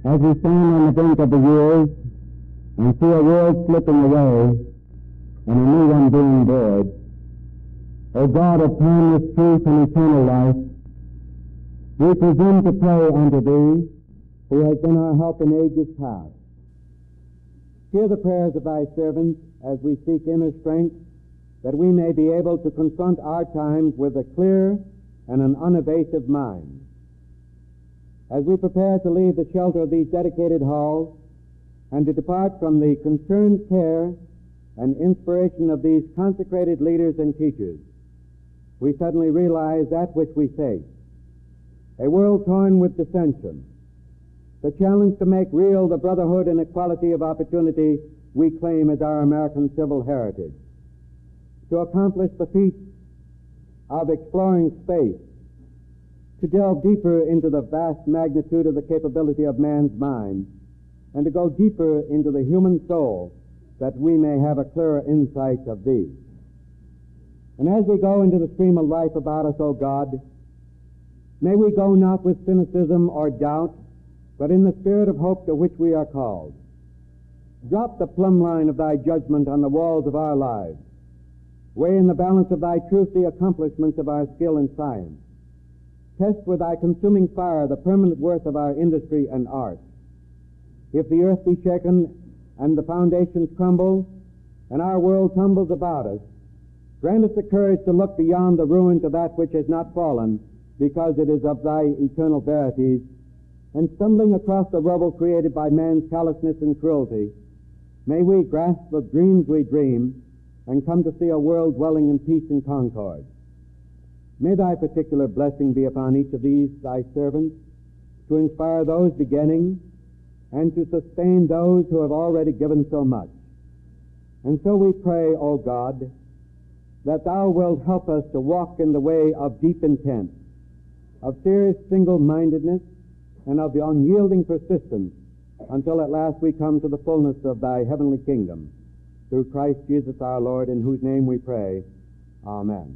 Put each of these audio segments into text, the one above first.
As we stand on the brink of the years and see a world slipping away and a new one being born, O God of timeless truth and eternal life, we presume to pray unto Thee, who has been our help in ages past. Hear the prayers of Thy servants as we seek inner strength, that we may be able to confront our times with a clear and an unevasive mind. As we prepare to leave the shelter of these dedicated halls and to depart from the concerned care and inspiration of these consecrated leaders and teachers, we suddenly realize that which we face: a world torn with dissension, the challenge to make real the brotherhood and equality of opportunity we claim as our American civil heritage, to accomplish the feat of exploring space, to delve deeper into the vast magnitude of the capability of man's mind, and to go deeper into the human soul, that we may have a clearer insight of Thee. And as we go into the stream of life about us, O God, may we go not with cynicism or doubt, but in the spirit of hope to which we are called. Drop the plumb line of Thy judgment on the walls of our lives. Weigh in the balance of Thy truth the accomplishments of our skill and science. Test with Thy consuming fire the permanent worth of our industry and art. If the earth be shaken and the foundations crumble and our world tumbles about us, grant us the courage to look beyond the ruin to that which has not fallen, because it is of Thy eternal verities, and stumbling across the rubble created by man's callousness and cruelty, may we grasp the dreams we dream and come to see a world dwelling in peace and concord. May Thy particular blessing be upon each of these Thy servants, to inspire those beginning and to sustain those who have already given so much. And so we pray, O God, that Thou wilt help us to walk in the way of deep intent, of serious single-mindedness, and of the unyielding persistence, until at last we come to the fullness of Thy heavenly kingdom. Through Christ Jesus our Lord, in whose name we pray. Amen.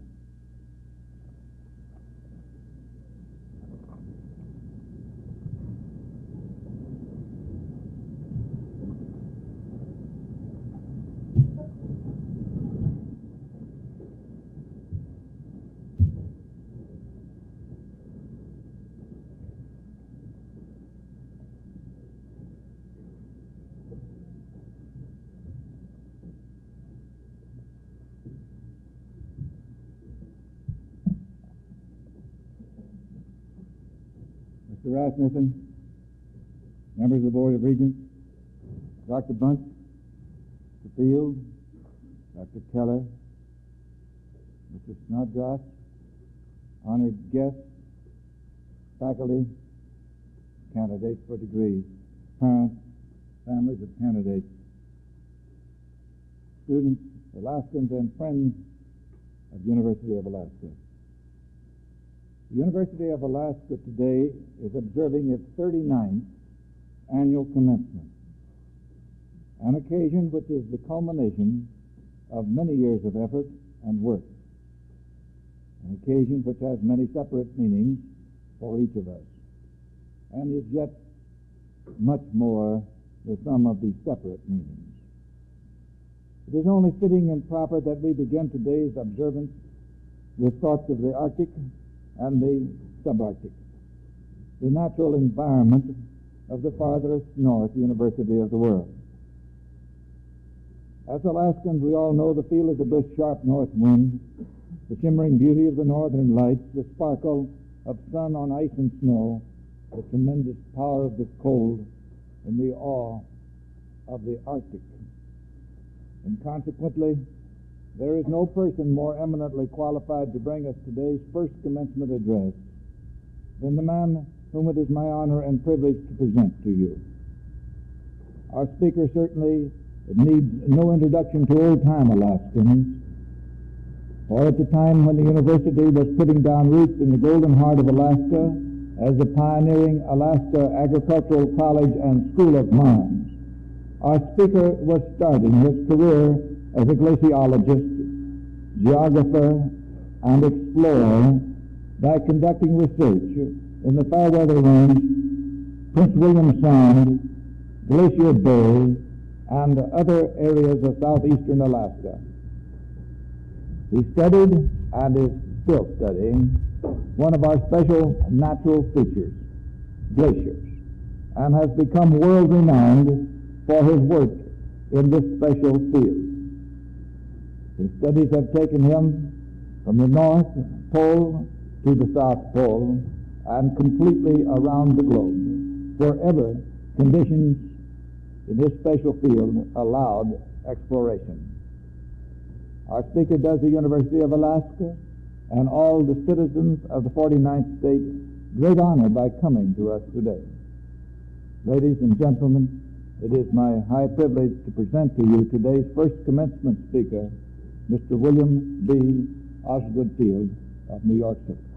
Mr. Rasmussen, members of the Board of Regents, Dr. Bunch, Mr. Field, Dr. Keller, Mr. Snodgrass, honored guests, faculty, candidates for degrees, parents, families of candidates, students, Alaskans, and friends of the University of Alaska. The University of Alaska today is observing its 39th annual commencement, an occasion which is the culmination of many years of effort and work, an occasion which has many separate meanings for each of us, and is yet much more the sum of these separate meanings. It is only fitting and proper that we begin today's observance with thoughts of the Arctic and the subarctic, the natural environment of the farthest north university of the world. As Alaskans, we all know the feel of the brisk, sharp north wind, the shimmering beauty of the northern lights, the sparkle of sun on ice and snow, the tremendous power of the cold, and the awe of the Arctic. And consequently, there is no person more eminently qualified to bring us today's first commencement address than the man whom it is my honor and privilege to present to you. Our speaker certainly needs no introduction to old-time Alaskans, for at the time when the university was putting down roots in the golden heart of Alaska as the pioneering Alaska Agricultural College and School of Mines, our speaker was starting his career as a glaciologist, geographer, and explorer by conducting research in the Fairweather Range Prince William Sound, Glacier Bay, and other areas of southeastern Alaska. He studied and is still studying one of our special natural features, glaciers, and has become world-renowned for his work in this special field. His studies have taken him from the North Pole to the South Pole and completely around the globe, wherever conditions in his special field allowed exploration. Our speaker does the University of Alaska and all the citizens of the 49th state great honor by coming to us today. Ladies and gentlemen, it is my high privilege to present to you today's first commencement speaker, Mr. William B. Osgood Field of New York City.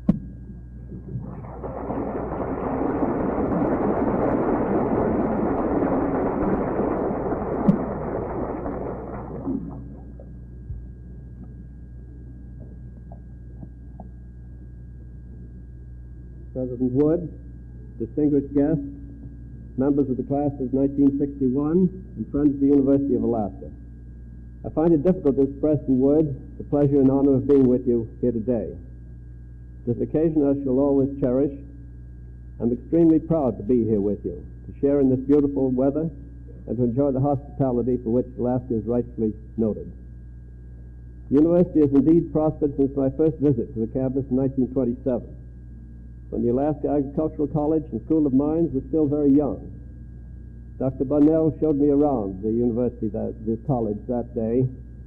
President Wood, distinguished guests, members of the class of 1961, and friends of the University of Alaska. I find it difficult to express in words the pleasure and honor of being with you here today. This occasion I shall always cherish. I'm extremely proud to be here with you, to share in this beautiful weather, and to enjoy the hospitality for which Alaska is rightfully noted. The university has indeed prospered since my first visit to the campus in 1927. When the Alaska Agricultural College and School of Mines was still very young. Dr. Bunnell showed me around the university, the college that day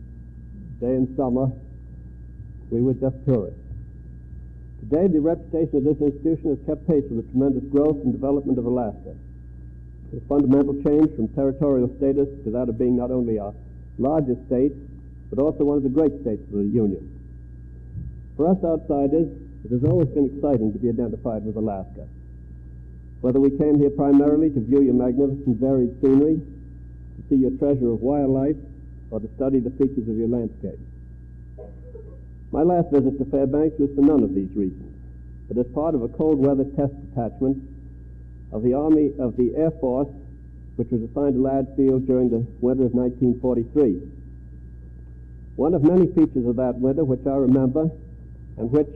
in summer. We were just tourists. Today, the reputation of this institution has kept pace with the tremendous growth and development of Alaska. The fundamental change from territorial status to that of being not only our largest state, but also one of the great states of the Union. For us outsiders, it has always been exciting to be identified with Alaska. Whether we came here primarily to view your magnificent varied scenery, to see your treasure of wildlife, or to study the features of your landscape. My last visit to Fairbanks was for none of these reasons, but as part of a cold weather test detachment of the Air Force, which was assigned to Ladd Field during the winter of 1943. One of many features of that winter which I remember, and which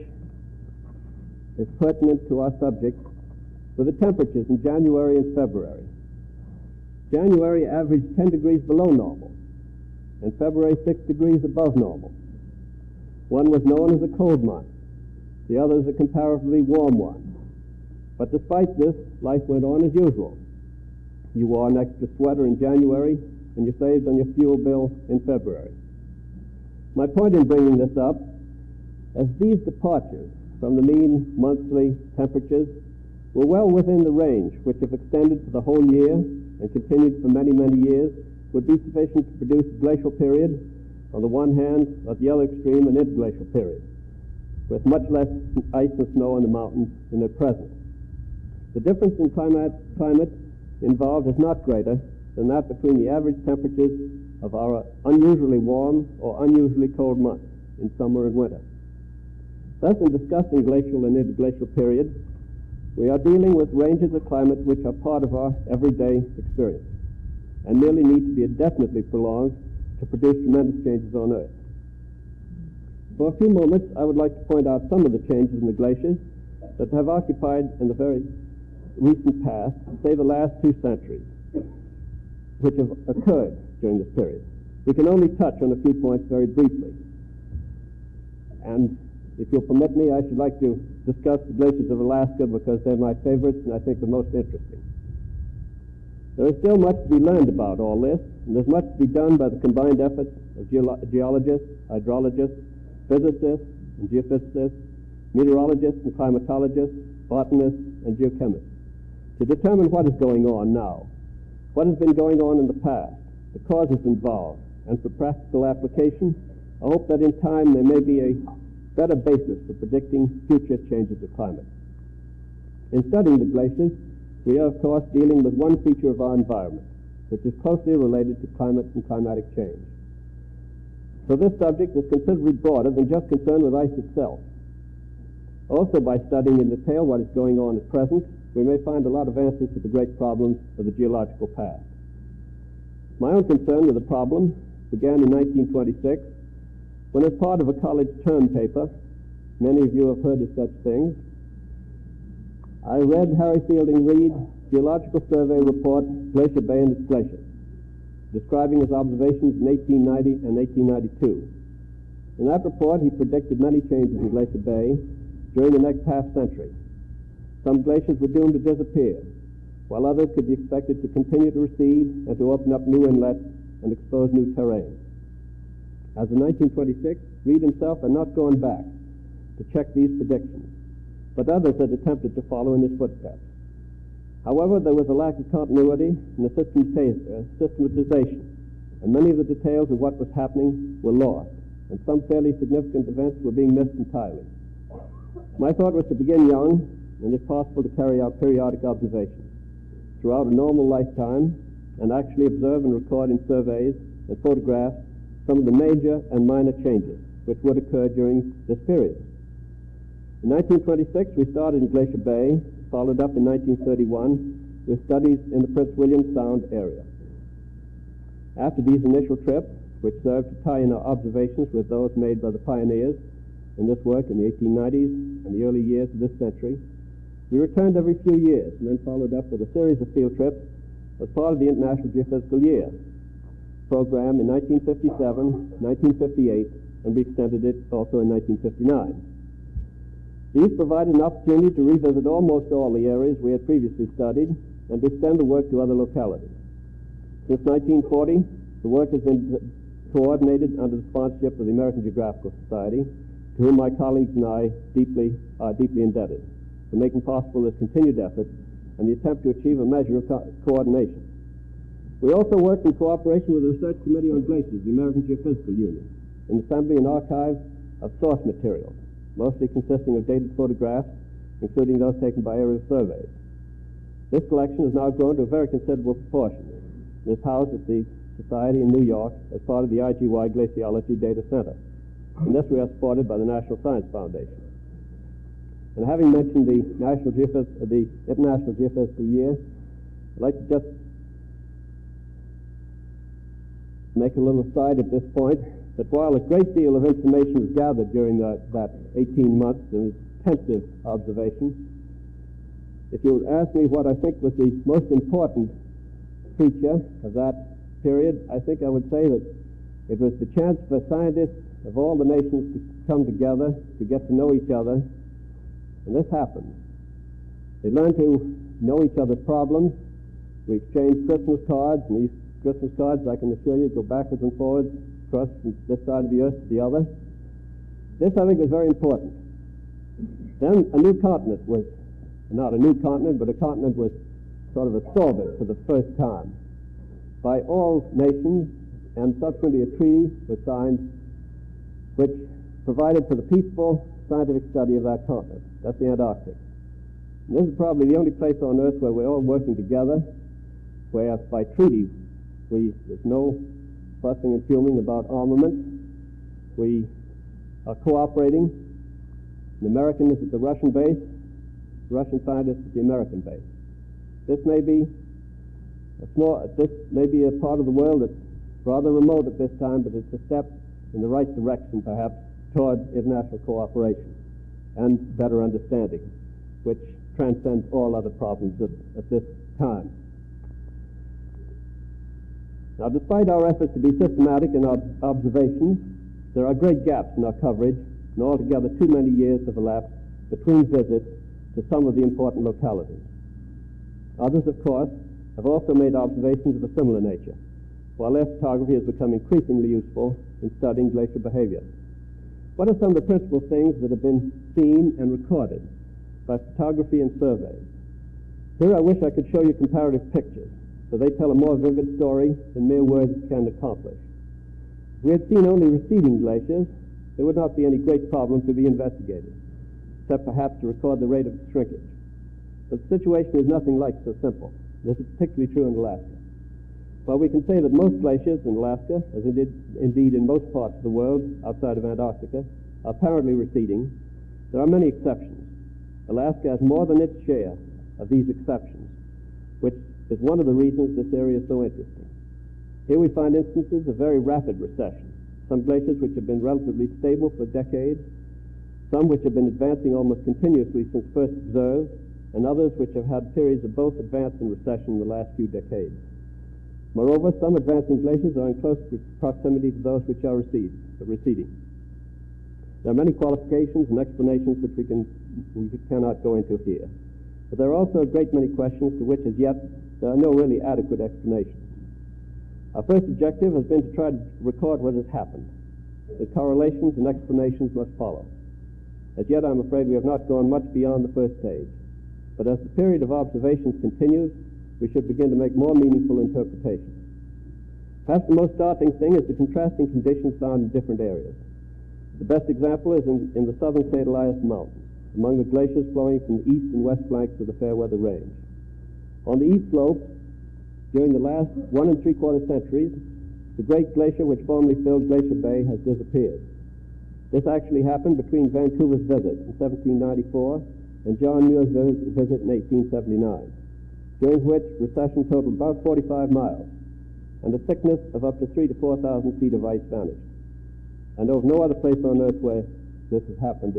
is pertinent to our subject, were the temperatures in January and February. January averaged 10 degrees below normal, and February 6 degrees above normal. One was known as a cold month, the other as a comparatively warm one. But despite this, life went on as usual. You wore an extra sweater in January, and you saved on your fuel bill in February. My point in bringing this up, as these departures from the mean monthly temperatures were well within the range which, if extended for the whole year and continued for many, many years, would be sufficient to produce a glacial period on the one hand, at the other extreme an interglacial period, with much less ice and snow on the mountains than at present. The difference in climate involved is not greater than that between the average temperatures of our unusually warm or unusually cold months in summer and winter. Thus, in discussing glacial and interglacial periods, we are dealing with ranges of climate which are part of our everyday experience and merely need to be indefinitely prolonged to produce tremendous changes on Earth. For a few moments, I would like to point out some of the changes in the glaciers that have occupied in the very recent past, say the last 2 centuries, which have occurred during this period. We can only touch on a few points very briefly. And if you'll permit me, I should like to discuss the glaciers of Alaska because they're my favorites and I think the most interesting. There is still much to be learned about all this, and there's much to be done by the combined efforts of geologists, hydrologists, physicists and geophysicists, meteorologists and climatologists, botanists and geochemists, to determine what is going on now, what has been going on in the past, the causes involved, and for practical application, I hope that in time there may be a better basis for predicting future changes of climate. In studying the glaciers, we are, of course, dealing with one feature of our environment, which is closely related to climate and climatic change. So this subject is considerably broader than just concerned with ice itself. Also, by studying in detail what is going on at present we may find a lot of answers to the great problems of the geological past. My own concern with the problem began in 1926 when, as part of a college term paper, many of you have heard of such things, I read Harry Fielding Reid's Geological Survey Report, Glacier Bay and its Glaciers, describing his observations in 1890 and 1892. In that report, he predicted many changes in Glacier Bay during the next half-century. Some glaciers were doomed to disappear, while others could be expected to continue to recede and to open up new inlets and expose new terrain. As of 1926, Reid himself had not gone back to check these predictions, but others had attempted to follow in his footsteps. However, there was a lack of continuity in the systematization, and many of the details of what was happening were lost, and some fairly significant events were being missed entirely. My thought was to begin young, and if possible to carry out periodic observations throughout a normal lifetime and actually observe and record in surveys and photograph some of the major and minor changes which would occur during this period. In 1926, we started in Glacier Bay, followed up in 1931 with studies in the Prince William Sound area. After these initial trips, which served to tie in our observations with those made by the pioneers in this work in the 1890s and the early years of this century, we returned every few years and then followed up with a series of field trips as part of the International Geophysical Year program in 1957, 1958, and we extended it also in 1959. These provided an opportunity to revisit almost all the areas we had previously studied and to extend the work to other localities. Since 1940, the work has been coordinated under the sponsorship of the American Geographical Society, to whom my colleagues and I are deeply indebted for making possible this continued effort and the attempt to achieve a measure of coordination. We also worked in cooperation with the Research Committee on Glaciers, the American Geophysical Union, in assembling an archive of source materials, mostly consisting of dated photographs, including those taken by aerial surveys. This collection has now grown to a very considerable proportion. It is housed at the Society in New York as part of the IGY Glaciology Data Center. In this we are supported by the National Science Foundation. And having mentioned the International Geophysical Year, I'd like to just make a little aside at this point that while a great deal of information was gathered during that 18 months of intensive observation, if you ask me what I think was the most important feature of that period, I think I would say that it was the chance for scientists of all the nations to come together, to get to know each other, and this happened. They learned to know each other's problems. We exchanged Christmas cards, and these Christmas cards, I can assure you, go backwards and forwards across from this side of the earth to the other. This, I think, was very important. Then a new continent was, not a new continent, but a continent was sort of assaulted for the first time by all nations, and subsequently a treaty was signed which provided for the peaceful scientific study of that continent. That's the Antarctic. And this is probably the only place on Earth where we're all working together, where by treaty there's no fussing and fuming about armaments. We are cooperating. The American is at the Russian base, the Russian scientists at the American base. This may be a part of the world that's rather remote at this time, but it's a step in the right direction, perhaps, toward international cooperation and better understanding, which transcends all other problems at this time. Now, despite our efforts to be systematic in our observations, there are great gaps in our coverage, and altogether too many years have elapsed between visits to some of the important localities. Others, of course, have also made observations of a similar nature, while their photography has become increasingly useful in studying glacier behavior. What are some of the principal things that have been seen and recorded by photography and surveys? Here I wish I could show you comparative pictures, so they tell a more vivid story than mere words can accomplish. If we had seen only receding glaciers, there would not be any great problem to be investigated, except perhaps to record the rate of shrinkage. But the situation is nothing like so simple. This is particularly true in Alaska. While we can say that most glaciers in Alaska, as indeed in most parts of the world outside of Antarctica, are apparently receding, there are many exceptions. Alaska has more than its share of these exceptions, which is one of the reasons this area is so interesting. Here we find instances of very rapid recession, some glaciers which have been relatively stable for decades, some which have been advancing almost continuously since first observed, and others which have had periods of both advance and recession in the last few decades. Moreover, some advancing glaciers are in close proximity to those which are receding. There are many qualifications and explanations which we cannot go into here. But there are also a great many questions to which as yet there are no really adequate explanations. Our first objective has been to try to record what has happened. The correlations and explanations must follow. As yet, I'm afraid we have not gone much beyond the first stage. But as the period of observations continues, we should begin to make more meaningful interpretations. Perhaps the most startling thing is the contrasting conditions found in different areas. The best example is in the southern St. Elias Mountains, among the glaciers flowing from the east and west flanks of the Fairweather Range. On the east slope, during the last 1 3/4 centuries, the great glacier which formerly filled Glacier Bay has disappeared. This actually happened between Vancouver's visit in 1794 and John Muir's visit in 1879, during which recession totaled about 45 miles, and a thickness of up to 3,000 to 4,000 feet of ice vanished. I know of no other place on Earth where this has happened to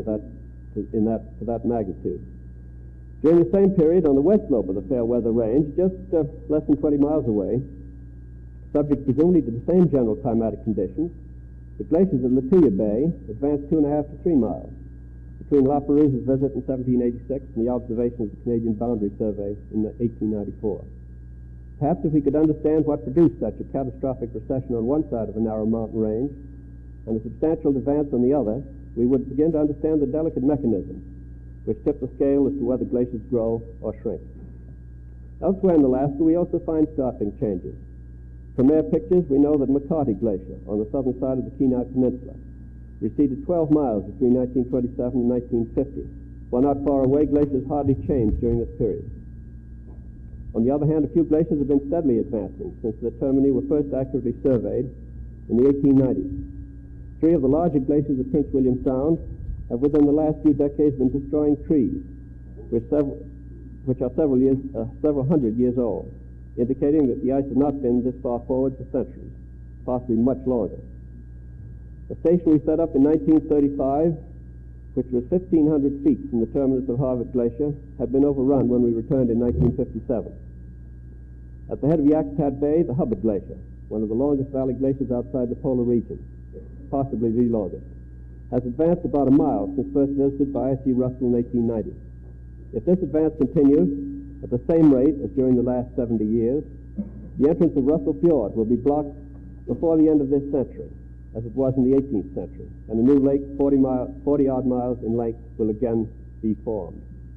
that magnitude. During the same period, on the west slope of the Fairweather Range, just less than 20 miles away, subject presumably to the same general climatic conditions, the glaciers of Lituya Bay advanced 2.5 to 3 miles between La Perouse's visit in 1786 and the observations of the Canadian Boundary Survey in 1894. Perhaps if we could understand what produced such a catastrophic recession on one side of a narrow mountain range and a substantial advance on the other, we would begin to understand the delicate mechanisms which tip the scale as to whether glaciers grow or shrink. Elsewhere in Alaska, we also find startling changes. From air pictures, we know that McCarty Glacier on the southern side of the Kenai Peninsula receded 12 miles between 1927 and 1950, while not far away, glaciers hardly changed during this period. On the other hand, a few glaciers have been steadily advancing since the termini were first accurately surveyed in the 1890s. 3 of the larger glaciers of Prince William Sound have within the last few decades been destroying trees, which are several hundred years old, indicating that the ice has not been this far forward for centuries, possibly much longer. The station we set up in 1935, which was 1,500 feet from the terminus of Harvard Glacier, had been overrun when we returned in 1957. At the head of Yakutat Bay, the Hubbard Glacier, one of the longest valley glaciers outside the polar region, possibly the longest, has advanced about a mile since first visited by I.C. Russell in 1890. If this advance continues at the same rate as during the last 70 years, the entrance of Russell Fjord will be blocked before the end of this century, as it was in the 18th century, and a new lake 40-odd miles in length will again be formed.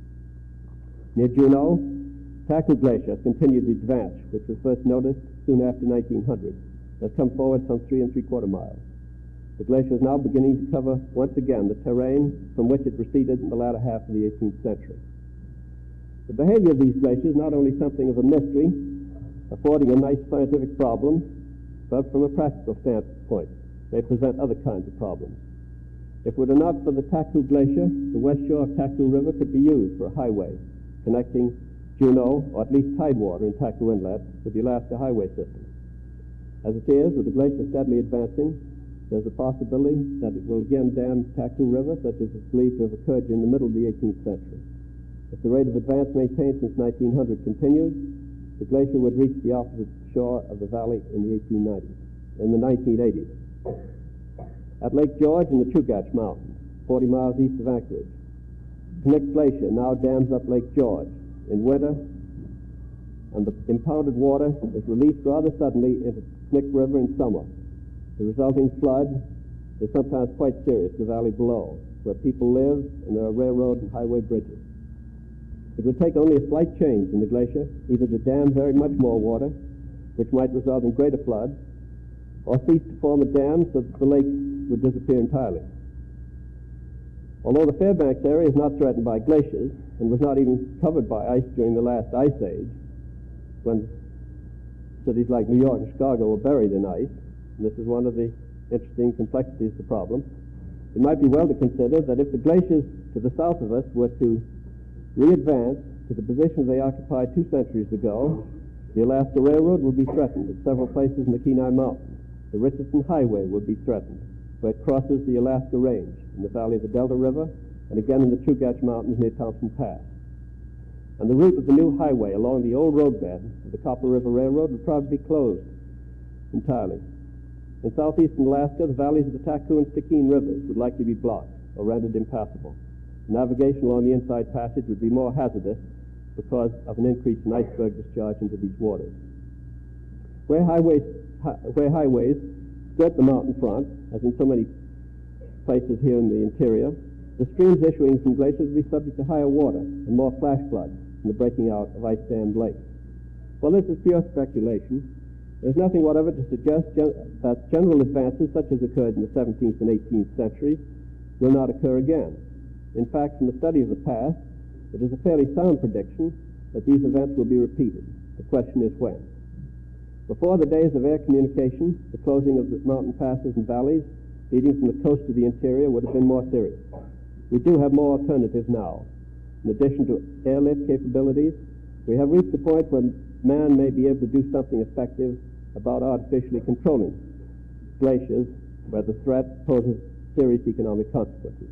Near Juneau, Taku Glacier has continued the advance, which was first noticed soon after 1900, has come forward some 3 3/4 miles. The glacier is now beginning to cover once again the terrain from which it receded in the latter half of the 18th century. The behavior of these glaciers is not only something of a mystery, affording a nice scientific problem, but from a practical standpoint, they present other kinds of problems. If it were not for the Taku Glacier, the west shore of Taku River could be used for a highway connecting Juneau, or at least tidewater in Taku Inlet, with the Alaska highway system. As it is, with the glacier steadily advancing, there's a possibility that it will again dam Taku River, such as is believed to have occurred in the middle of the 18th century. If the rate of advance maintained since 1900 continues, the glacier would reach the opposite shore of the valley in the 1980s. At Lake George in the Chugach Mountains, 40 miles east of Anchorage, Knik Glacier now dams up Lake George in winter, and the impounded water is released rather suddenly into Knik River in summer. The resulting flood is sometimes quite serious in the valley below, where people live and there are railroad and highway bridges. It would take only a slight change in the glacier, either to dam very much more water, which might result in greater floods, or cease to form a dam so that the lake would disappear entirely. Although the Fairbanks area is not threatened by glaciers and was not even covered by ice during the last ice age, when cities like New York and Chicago were buried in ice, and this is one of the interesting complexities of the problem, it might be well to consider that if the glaciers to the south of us were to re-advance to the position they occupied 2 centuries ago, the Alaska Railroad would be threatened at several places in the Kenai Mountains. The Richardson Highway would be threatened, where it crosses the Alaska Range in the valley of the Delta River and again in the Chugach Mountains near Thompson Pass. And the route of the new highway along the old roadbed of the Copper River Railroad would probably be closed entirely. In southeastern Alaska, the valleys of the Taku and Stikine rivers would likely be blocked or rendered impassable. Navigation along the inside passage would be more hazardous because of an increase in iceberg discharge into these waters. Where highways skirt the mountain front, as in so many places here in the interior, the streams issuing from glaciers would be subject to higher water and more flash floods from the breaking out of ice-dammed lakes. While this is pure speculation, there's nothing whatever to suggest that general advances such as occurred in the 17th and 18th centuries will not occur again. In fact, from the study of the past, it is a fairly sound prediction that these events will be repeated. The question is when. Before the days of air communication, the closing of the mountain passes and valleys leading from the coast to the interior would have been more serious. We do have more alternatives now. In addition to airlift capabilities, we have reached the point where man may be able to do something effective about artificially controlling glaciers where the threat poses serious economic consequences.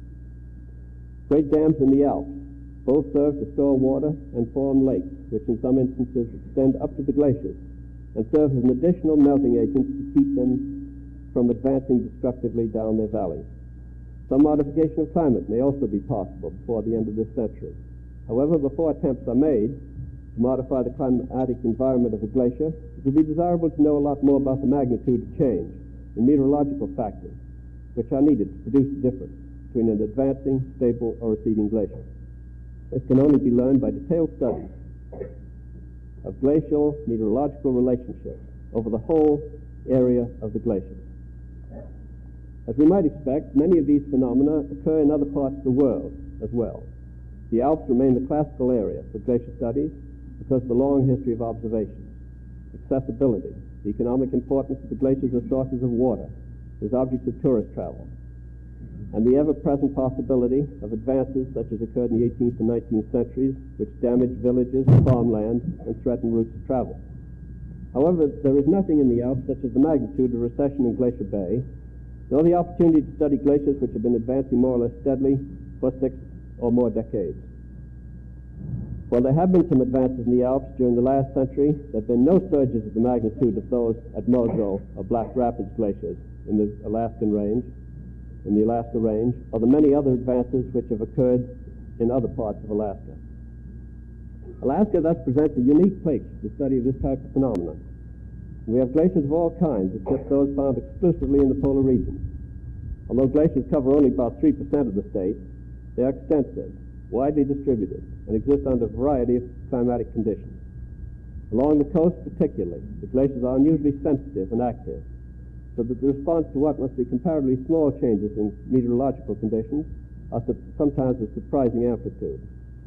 Great dams in the Alps both serve to store water and form lakes, which in some instances extend up to the glaciers and serve as an additional melting agent to keep them from advancing destructively down their valleys. Some modification of climate may also be possible before the end of this century. However, before attempts are made to modify the climatic environment of a glacier, it would be desirable to know a lot more about the magnitude of change in meteorological factors which are needed to produce the difference between an advancing, stable, or receding glacier. This can only be learned by detailed studies of glacial meteorological relationships over the whole area of the glacier. As we might expect, many of these phenomena occur in other parts of the world as well. The Alps remain the classical area for glacier studies because of the long history of observations. Accessibility, the economic importance of the glaciers as sources of water, as objects of tourist travel, and the ever-present possibility of advances such as occurred in the 18th and 19th centuries, which damaged villages and farmland and threatened routes of travel. However, there is nothing in the Alps such as the magnitude of recession in Glacier Bay, nor the opportunity to study glaciers which have been advancing more or less steadily for 6 or more decades. While there have been some advances in the Alps during the last century, there have been no surges of the magnitude of those at Mozo or Black Rapids glaciers in the Alaska Range, or the many other advances which have occurred in other parts of Alaska. Alaska thus presents a unique place for the study of this type of phenomenon. We have glaciers of all kinds, except those found exclusively in the polar regions. Although glaciers cover only about 3% of the state, they are extensive, widely distributed, and exist under a variety of climatic conditions. Along the coast particularly, the glaciers are unusually sensitive and active, so that the response to what must be comparatively small changes in meteorological conditions are sometimes of surprising amplitude.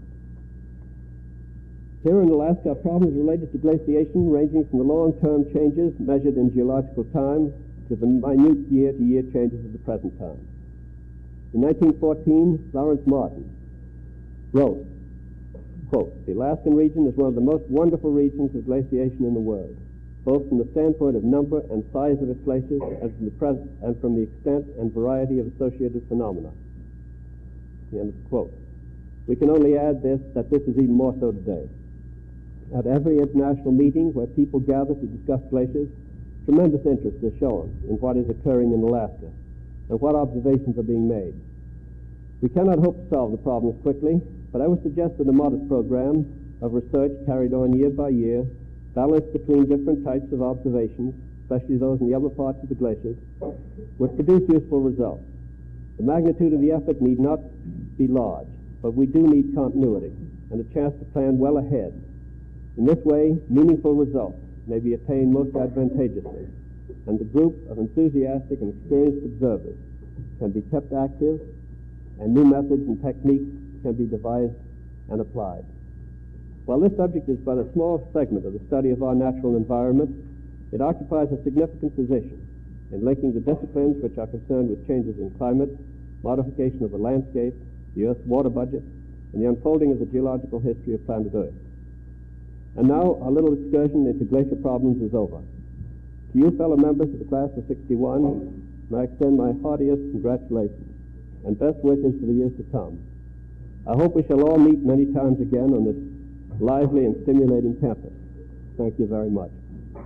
Here in Alaska are problems related to glaciation ranging from the long-term changes measured in geological time to the minute year-to-year changes of the present time. In 1914, Lawrence Martin wrote, quote, "The Alaskan region is one of the most wonderful regions of glaciation in the world, both from the standpoint of number and size of its glaciers and from the extent and variety of associated phenomena." The end of the quote. We can only add that this is even more so today. At every international meeting where people gather to discuss glaciers, tremendous interest is shown in what is occurring in Alaska and what observations are being made. We cannot hope to solve the problems quickly, but I would suggest that a modest program of research carried on year by year, balanced between different types of observations, especially those in the upper parts of the glaciers, would produce useful results. The magnitude of the effort need not be large, but we do need continuity and a chance to plan well ahead. In this way, meaningful results may be attained most advantageously, and the group of enthusiastic and experienced observers can be kept active, and new methods and techniques can be devised and applied. While this subject is but a small segment of the study of our natural environment, it occupies a significant position in linking the disciplines which are concerned with changes in climate, modification of the landscape, the Earth's water budget, in the unfolding of the geological history of planet Earth. And now our little excursion into glacier problems is over. To you, fellow members of the class of 61, may I extend my heartiest congratulations and best wishes for the years to come. I hope we shall all meet many times again on this lively and stimulating campus. Thank you very much.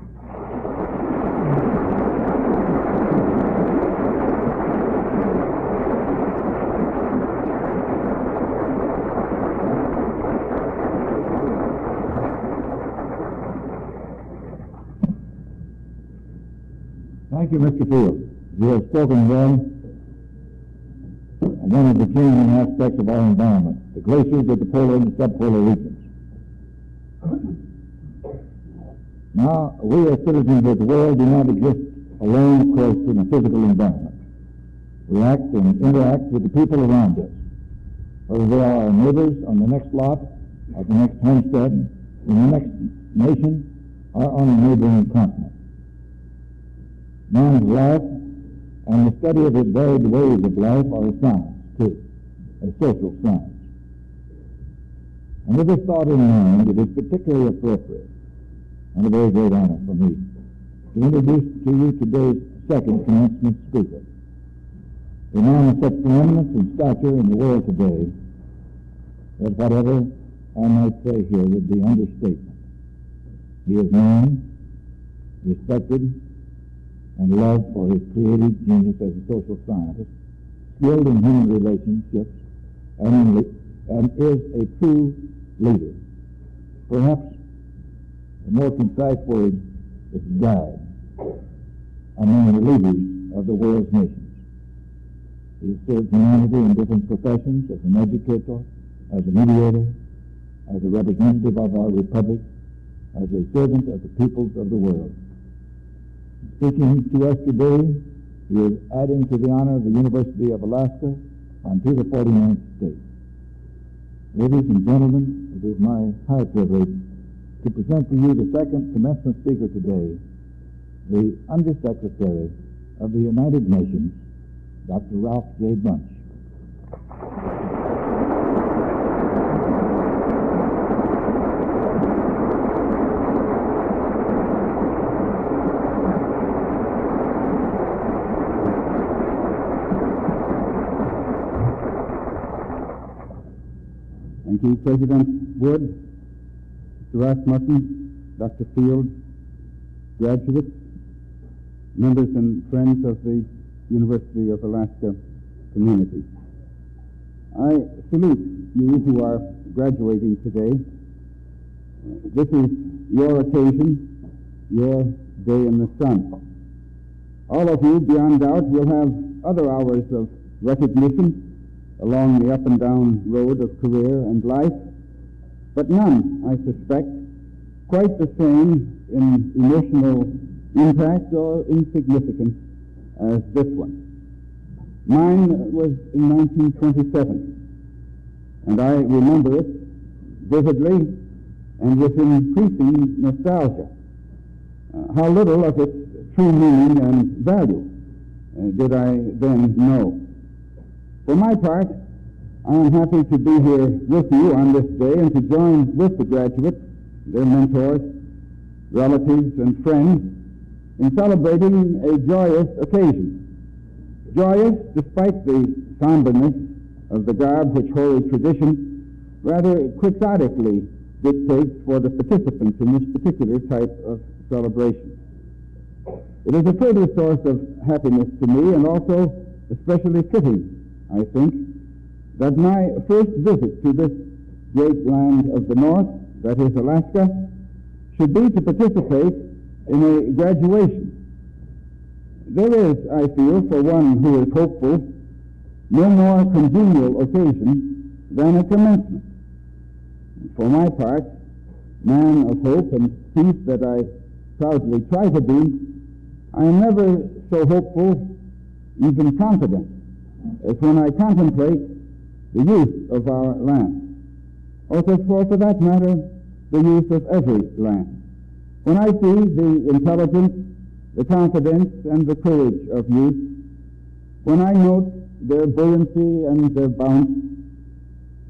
Thank you, Mr. Field. You have spoken well on one of the changing aspects of our environment, the glaciers of the polar and subpolar regions. Now, we as citizens of the world do not exist alone, of course, in a physical environment. We act and interact with the people around us, whether they are our neighbors on the next lot, at the next homestead, in the next nation, or on a neighboring continent. Man's life and the study of his varied ways of life are a science, too, a social science. And with this thought in mind, it is particularly appropriate and a very great honor for me to introduce to you today's second commencement speaker, a man of such preeminence and stature in the world today that whatever I might say here would be understatement. He is known, respected, and loved for his creative genius as a social scientist, skilled in human relationships, and is a true leader. Perhaps a more concise word is guide among the leaders of the world's nations. He has served humanity in different professions as an educator, as a mediator, as a representative of our republic, as a servant of the peoples of the world. Speaking to us today, he is adding to the honor of the University of Alaska and to the 49th state. Ladies and gentlemen, it is my high privilege to present to you the second commencement speaker today, the Undersecretary of the United Nations, Dr. Ralph J. Bunche. Thank you, President Wood, Mr. Rasmussen, Dr. Field, graduates, members and friends of the University of Alaska community. I salute you who are graduating today. This is your occasion, your day in the sun. All of you, beyond doubt, will have other hours of recognition along the up and down road of career and life, but none, I suspect, quite the same in emotional impact or insignificance as this one. Mine was in 1927, and I remember it vividly and with increasing nostalgia. How little of its true meaning and value did I then know. For my part, I am happy to be here with you on this day and to join with the graduates, their mentors, relatives, and friends in celebrating a joyous occasion. Joyous despite the somberness of the garb which hoary tradition rather quixotically dictates for the participants in this particular type of celebration. It is a further source of happiness to me, and also especially fitting, I think, that my first visit to this great land of the North, that is Alaska, should be to participate in a graduation. There is, I feel, for one who is hopeful, no more congenial occasion than a commencement. For my part, man of hope and peace that I proudly try to be, I am never so hopeful, even confident, as when I contemplate the youth of our land, or for that matter, the youth of every land. When I see the intelligence, the confidence, and the courage of youth, when I note their buoyancy and their bounce,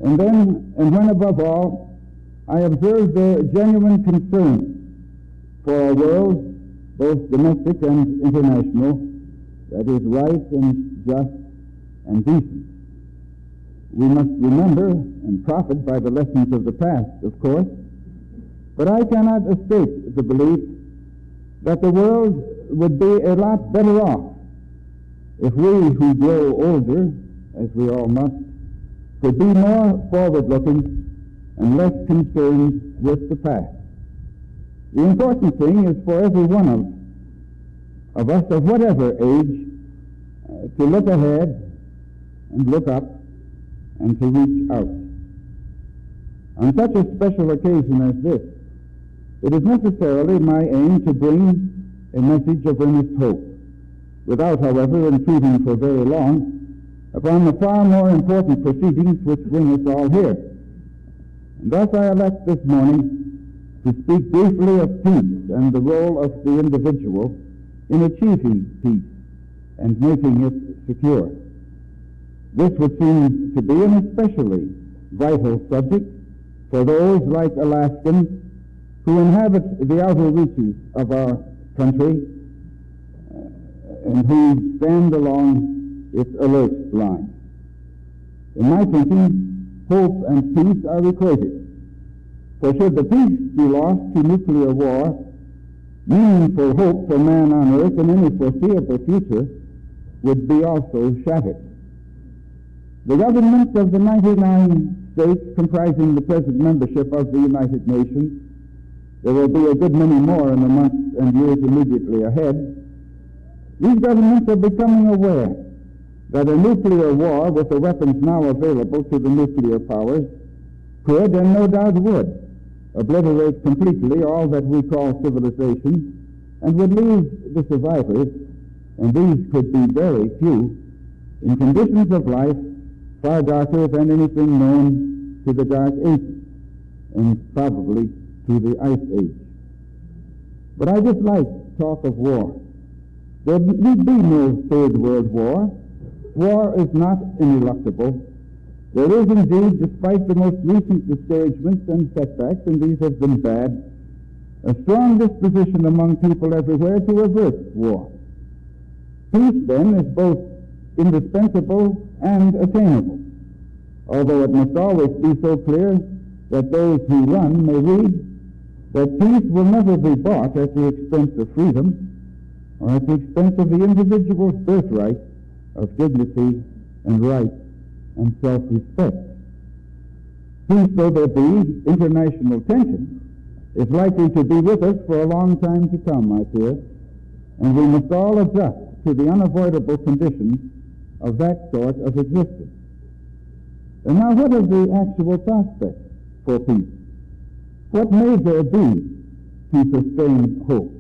And when above all, I observe their genuine concern for a world, both domestic and international, that is right and just and decent. We must remember and profit by the lessons of the past, of course, but I cannot escape the belief that the world would be a lot better off if we who grow older, as we all must, could be more forward-looking and less concerned with the past. The important thing is for every one of us of whatever age to look ahead and look up and to reach out. On such a special occasion as this, it is necessarily my aim to bring a message of earnest hope, without, however, intruding for very long upon the far more important proceedings which bring us all here. And thus I elect this morning to speak briefly of peace and the role of the individual in achieving peace and making it secure. This would seem to be an especially vital subject for those like Alaskans who inhabit the outer reaches of our country and who stand along its alert line. In my thinking, hope and peace are equated. For should the peace be lost to nuclear war, meaningful hope for man on earth in any foreseeable future would be also shattered. The governments of the 99 states comprising the present membership of the United Nations, there will be a good many more in the months and years immediately ahead, these governments are becoming aware that a nuclear war with the weapons now available to the nuclear powers could, and no doubt would, obliterate completely all that we call civilization and would leave the survivors, and these could be very few, in conditions of life far darker than anything known to the Dark Ages, and probably to the Ice Age. But I dislike talk of war. There need be no Third World War. War is not ineluctable. There is indeed, despite the most recent discouragements and setbacks, and these have been bad, a strong disposition among people everywhere to avert war. Peace, then, is both indispensable and attainable, although it must always be so clear that those who run may read that peace will never be bought at the expense of freedom or at the expense of the individual's birthright of dignity and right and self-respect. Peace, though there be, international tension is likely to be with us for a long time to come, I fear, and we must all adjust to the unavoidable conditions of that sort of existence. And now, what are the actual prospects for peace? What may there be to sustain hope?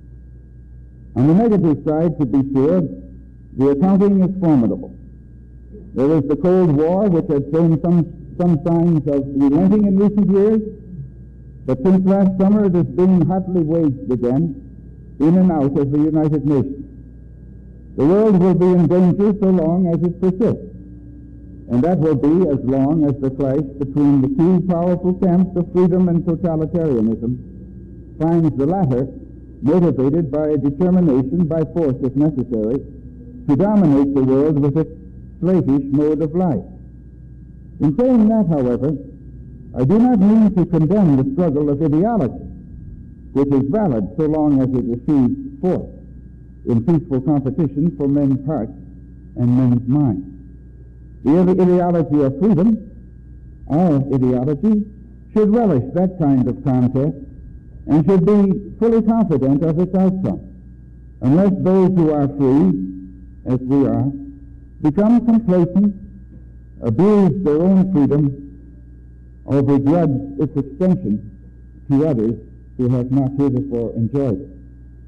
On the negative side, to be sure, the accounting is formidable. There is the Cold War, which has shown some signs of relenting in recent years, but since last summer it is being hotly waged again in and out of the United Nations. The world will be in danger so long as it persists, and that will be as long as the clash between the two powerful camps of freedom and totalitarianism finds the latter motivated by a determination, by force if necessary, to dominate the world with its slavish mode of life. In saying that, however, I do not mean to condemn the struggle of ideology, which is valid so long as it achieves force in peaceful competition for men's hearts and men's minds. The ideology of freedom, our ideology, should relish that kind of contest and should be fully confident of its outcome, unless those who are free, as we are, become complacent, abuse their own freedom, or begrudge its extension to others who have not heretofore enjoyed it.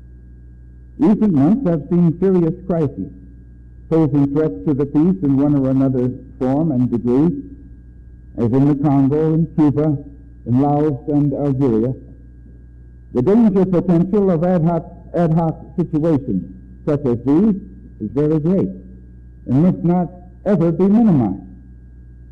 Recent months have seen serious crises, posing threats to the peace in one or another form and degree, as in the Congo, in Cuba, in Laos, and Algeria. The danger potential of ad hoc situations such as these is very great and must not ever be minimized.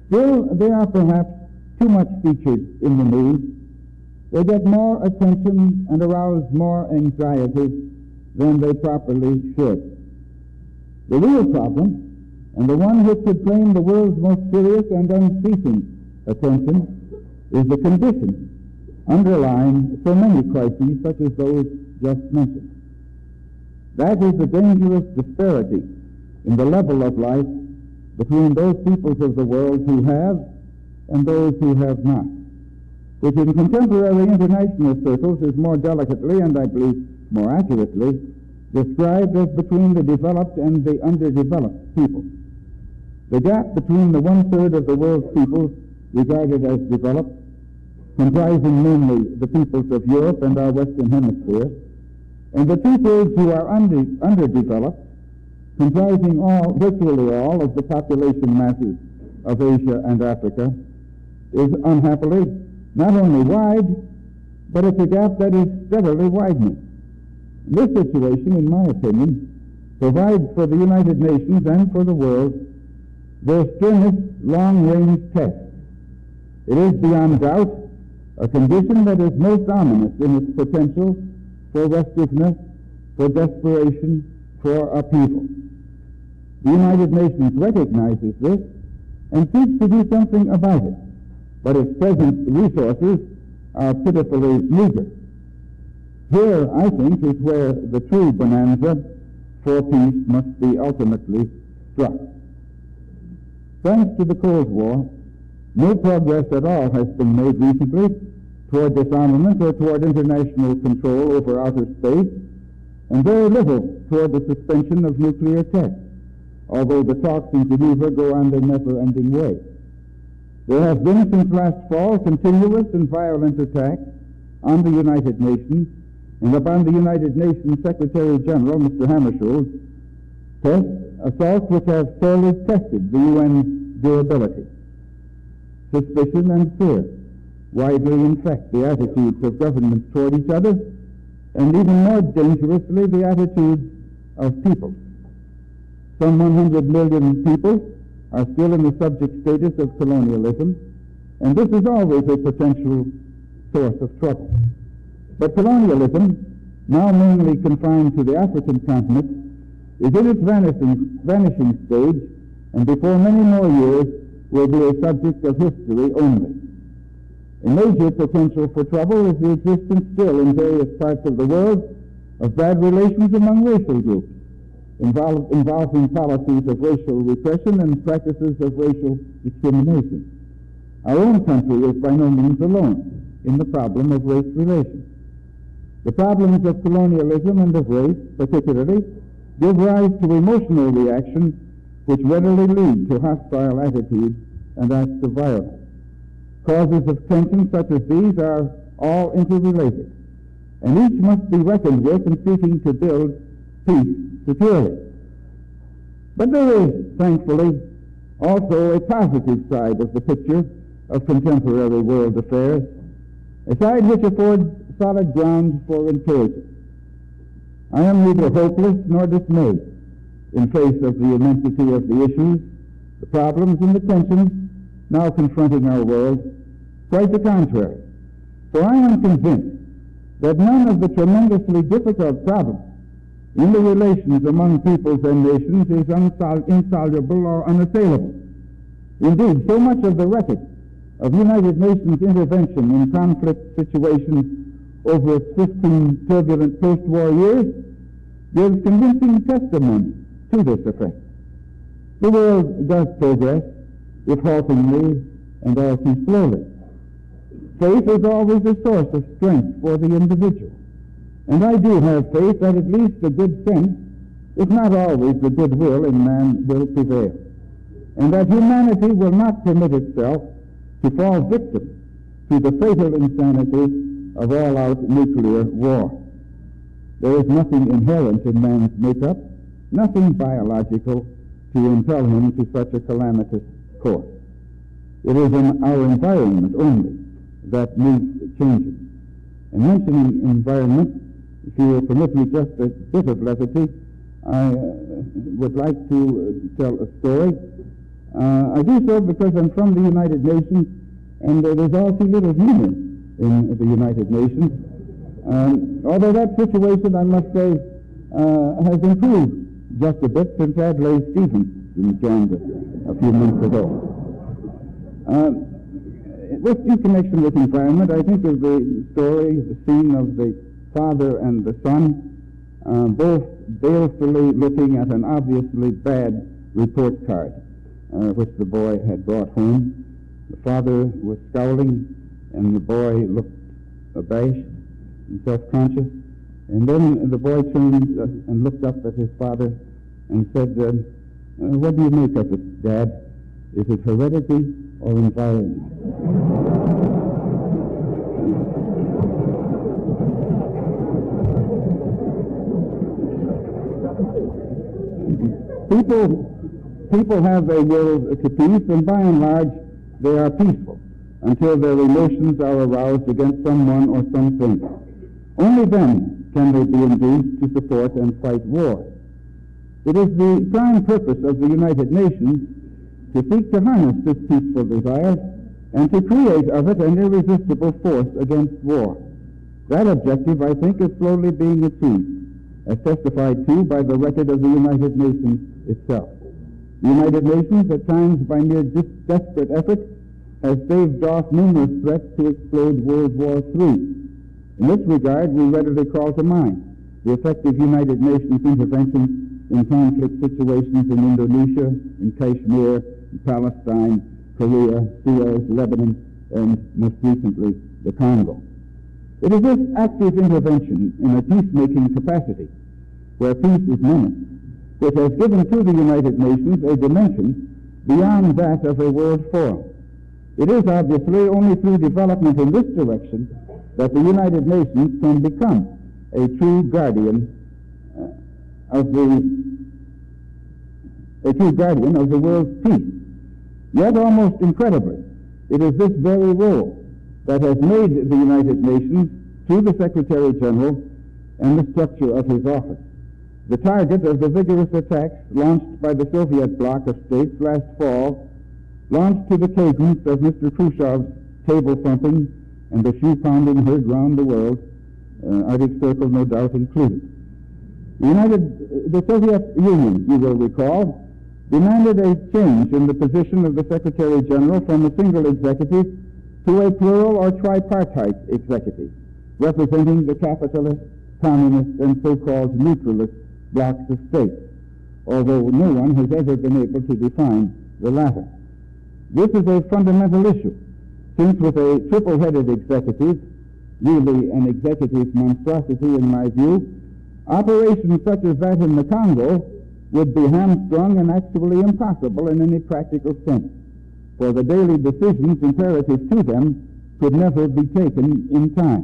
Still, they are perhaps too much featured in the news. They get more attention and arouse more anxiety than they properly should. The real problem, and the one which should claim the world's most serious and unceasing attention, is the condition underlying so many crises such as those just mentioned. That is the dangerous disparity in the level of life between those peoples of the world who have and those who have not, which in contemporary international circles is more delicately and I believe more accurately described as between the developed and the underdeveloped people. The gap between the one-third of the world's people regarded as developed, comprising mainly the peoples of Europe and our Western Hemisphere, and the two-thirds who are underdeveloped, comprising virtually all of the population masses of Asia and Africa, is unhappily not only wide, but it's a gap that is steadily widening. This situation, in my opinion, provides for the United Nations and for the world their sternest long-range test. It is beyond doubt a condition that is most ominous in its potential for restiveness, for desperation, for upheaval. The United Nations recognizes this and seeks to do something about it, but its present resources are pitifully meager. Here, I think, is where the true bonanza for peace must be ultimately struck. Thanks to the Cold War, no progress at all has been made recently toward disarmament or toward international control over outer space, and very little toward the suspension of nuclear tests, although the talks in Geneva go on their never-ending way. There have been since last fall continuous and violent attacks on the United Nations and upon the United Nations Secretary General, Mr. Hammarskjöld, assaults which have fairly tested the UN's durability. Suspicion and fear widely infect the attitudes of governments toward each other, and even more dangerously, the attitudes of people. Some 100 million people are still in the subject status of colonialism, and this is always a potential source of trouble. But colonialism, now mainly confined to the African continent, is in its vanishing stage, and before many more years will be a subject of history only. A major potential for trouble is the existence still in various parts of the world of bad relations among racial groups, involving policies of racial repression and practices of racial discrimination. Our own country is by no means alone in the problem of race relations. The problems of colonialism and of race, particularly, give rise to emotional reactions which readily lead to hostile attitudes and acts of violence. Causes of tension such as these are all interrelated, and each must be reckoned with in seeking to build peace securely. But there is, thankfully, also a positive side of the picture of contemporary world affairs, a side which affords solid ground for encouragement. I am neither hopeless nor dismayed in face of the immensity of the issues, the problems, and the tensions now confronting our world. Quite the contrary, for I am convinced that none of the tremendously difficult problems in the relations among peoples and nations is insoluble or unassailable. Indeed, so much of the record of United Nations intervention in conflict situations over its 15 turbulent post-war years gives convincing testimony to this effect. The world does progress, if haltingly and all too slowly. Faith is always a source of strength for the individual, and I do have faith that at least the good sense, if not always the goodwill in man, will prevail, and that humanity will not permit itself to fall victim to the fatal insanity of all-out nuclear war. There is nothing inherent in man's makeup, nothing biological to impel him to such a calamitous course. It is in our environment only that needs changing. And mentioning environment, if you will permit me just a bit of levity, I would like to tell a story. I do so because I'm from the United Nations, and there's all too little humor in the United Nations. Although that situation, I must say, has improved just a bit since Adlai Stevenson joined us a few months ago. In connection with environment, I think of the story, the scene of the father and the son, both balefully looking at an obviously bad report card, which the boy had brought home. The father was scowling, and the boy looked abashed and self-conscious. And then the boy turned and looked up at his father and said, what do you make of it, Dad? Is it heredity or environment? People have a will to peace, and by and large, they are peaceful until their emotions are aroused against someone or something. Only then can they be induced to support and fight war. It is the prime purpose of the United Nations to seek to harness this peaceful desire and to create of it an irresistible force against war. That objective, I think, is slowly being achieved, as testified to by the record of the United Nations itself. The United Nations, at times by mere desperate effort, has staved off numerous threats to explode World War III. In this regard, we readily call to mind the effective United Nations intervention in conflict situations in Indonesia, in Kashmir, in Palestine, Korea, Suez, Lebanon, and most recently, the Congo. It is this active intervention in a peacemaking capacity, where peace is menaced, which has given to the United Nations a dimension beyond that of a world forum. It is obviously only through development in this direction that the United Nations can become a true guardian of the world's peace. Yet, almost incredibly, it is this very role that has made the United Nations, through the Secretary General and the structure of his office, the target of the vigorous attacks launched by the Soviet bloc of states last fall, launched to the cadence of Mr. Khrushchev's table-thumping and the shoe-pounding heard round the world, Arctic Circle no doubt included. The Soviet Union, you will recall, demanded a change in the position of the Secretary General from a single executive to a plural or tripartite executive, representing the capitalist, communist, and so-called neutralist blocks of states, although no one has ever been able to define the latter. This is a fundamental issue, since with a triple-headed executive, really an executive monstrosity in my view, operations such as that in the Congo would be hamstrung and actually impossible in any practical sense, for the daily decisions imperative to them could never be taken in time.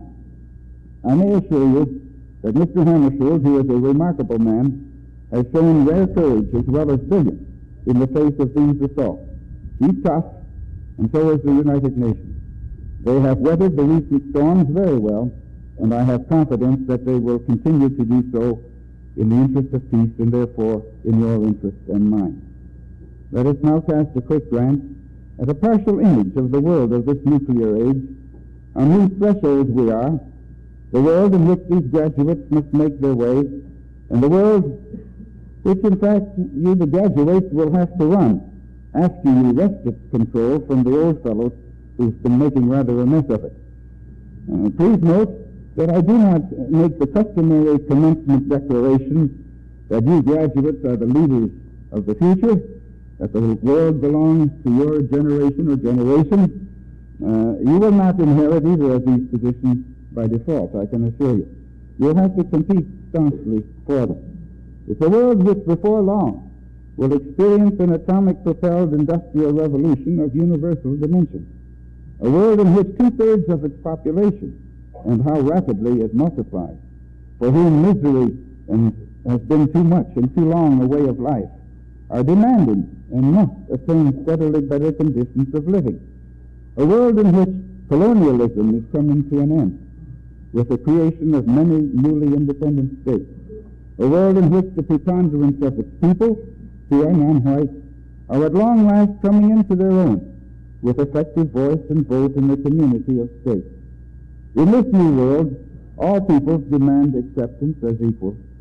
I may assure you that Mr. Hammarskjöld, who is a remarkable man, has shown rare courage as well as brilliance in the face of these assaults. He's tough, and so is the United Nations. They have weathered the recent storms very well, and I have confidence that they will continue to do so in the interest of peace and therefore in your interest and mine. Let us now cast a quick glance at a partial image of the world of this nuclear age, on whose threshold we are, the world in which these graduates must make their way, and the world which, in fact, you, the graduates, will have to run after you wrest its control from the old fellows who've been making rather a mess of it. Please note that I do not make the customary commencement declaration that you graduates are the leaders of the future, that the world belongs to your generation or generations. You will not inherit either of these positions by default, I can assure you. You'll have to compete staunchly for them. It's a world which before long will experience an atomic-propelled industrial revolution of universal dimensions. A world in which two-thirds of its population, and how rapidly it multiplies, for whom misery has been too much and too long a way of life, are demanding and must attain steadily better conditions of living. A world in which colonialism is coming to an end, with the creation of many newly independent states. A world in which the preponderance of its people, who are non-white, are at long last coming into their own, with effective voice and vote in the community of states. In this new world, all peoples demand acceptance as equal,